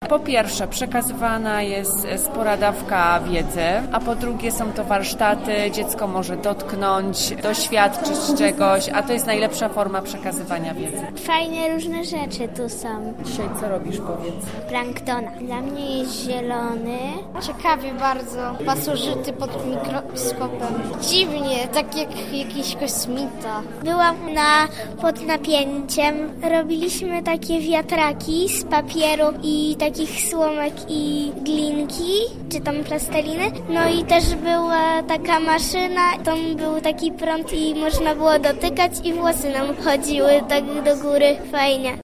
Po pierwsze, przekazywana jest spora dawka wiedzy, a po drugie są to warsztaty, dziecko może dotknąć, doświadczyć czegoś, a to jest najlepsza forma przekazywania wiedzy. Fajne różne rzeczy tu są. Dzisiaj co robisz, powiedz? Planktona. Dla mnie jest zielony. Ciekawie bardzo. Pasożyty pod mikroskopem. Dziwnie, tak jak jakiś kosmita. Byłam pod napięciem. Robiliśmy takie wiatraki z papieru i takich słomek i glinki, czy tam plasteliny. No i też była taka maszyna, tam był taki prąd i można było dotykać i włosy nam chodziły tak do góry. Fajnie.